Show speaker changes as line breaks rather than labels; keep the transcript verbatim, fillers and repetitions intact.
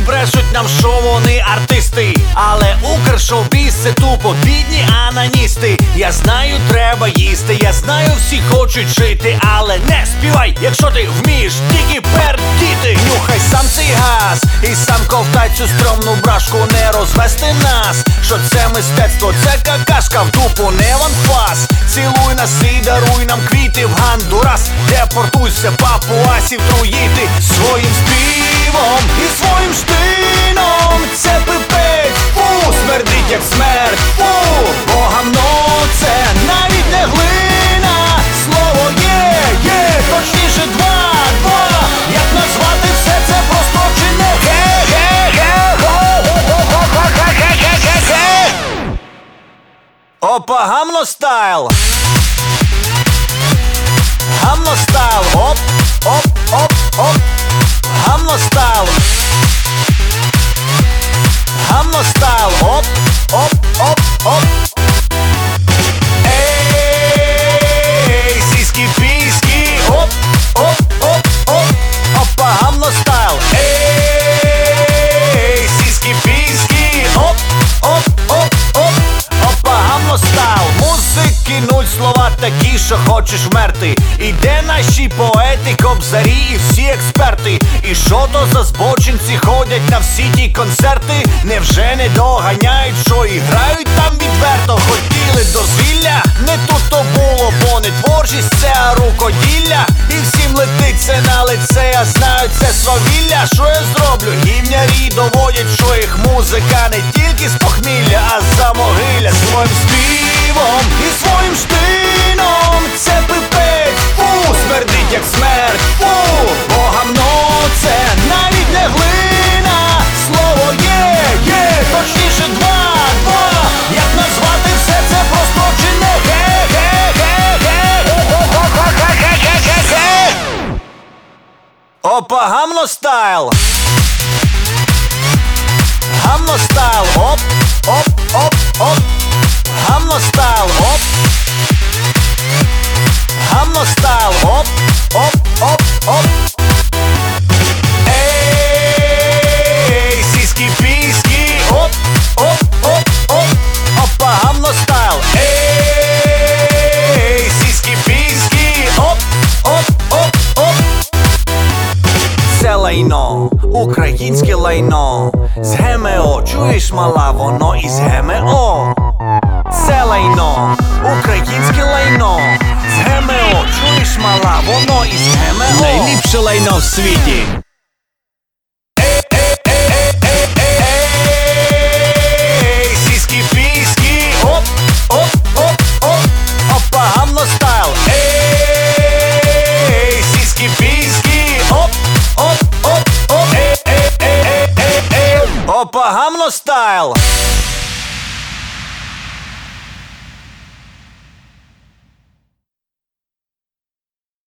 брешуть нам, що вони артисти, але укршоу-біз – це тупо бідні аноністи. Я знаю, треба їсти, я знаю, всі хочуть жити, але не співай, якщо ти вмієш тільки пердіти. Нюхай сам цей газ і сам ковтай цю стрьомну брашку. Не розвести нас, що це мистецтво, це какашка в дупу, не ванфас. Цілуй нас і даруй нам квіти в Гондурас. Депортуйся, папуасів труїти своїм співом і своїм штином. Це пипець, фу, смердить як смерть, фу, бо гамно це навіть не глина. Слово є, є, точніше два, два. Як назвати все це просто чи не ге-ге-ге-ге-ге-ге-ге-ге-ге-ге. Опа, гамно стайл. Гамно стайл, оп, оп, оп, оп. Гамно стайл. Гамно стайл, оп, оп, оп, оп. Ей, сіські-піські, оп, оп, оп, оп. Опа, гамно стайл. Ей, сіські-піські, оп, оп, оп, оп. Опа, гамно стайл. Музики нуль, слова такі, що хочеш вмерти. І де наші поети, кобзарі і всі експерти? І що то за збочинці ходять на всі ті концерти? Невже не доганяють, що і грають там відверто? Хотіли дозвілля? Не тут то було, бо не творчість це, а рукоділля. І всім летить це на лице, я знаю, це свавілля. Що я зроблю? Гімнярі доводять, що їх музика не тільки з похмілля, а з-за могилля. Своїм співом і своїм штином. Це пипець, фу, смердить як смерть, фу, бо гамно це навіть не глина. Слово є, є, точніше два, два. Як назвати все це просто чи не ге-ге-ге-ге-ге-ге-ге-ге-ге-ге. Опа, гамно стайл. Гамно стайл, оп, оп, оп, оп. Гамно стайл, оп. Гамно стайл, оп, оп, оп, оп. Ей, сіські-піські, оп, оп, оп, оп. Опа, гамно стайл. Ей, сіські-піські, оп, оп, оп, оп. Це лайно, українське лайно. З ГМО, чуєш, мала, воно із ГМО. Це лайно, українське лайно. З ГМО, чуєш, мала, воно із ГМО. Найліпше лайно в світі. Ей, сіські-піські, оп, оп, оп, оп. Опа, гамно стайл. Ей, сіські-піські, оп, оп, оп, оп. Опа, гамно стайл.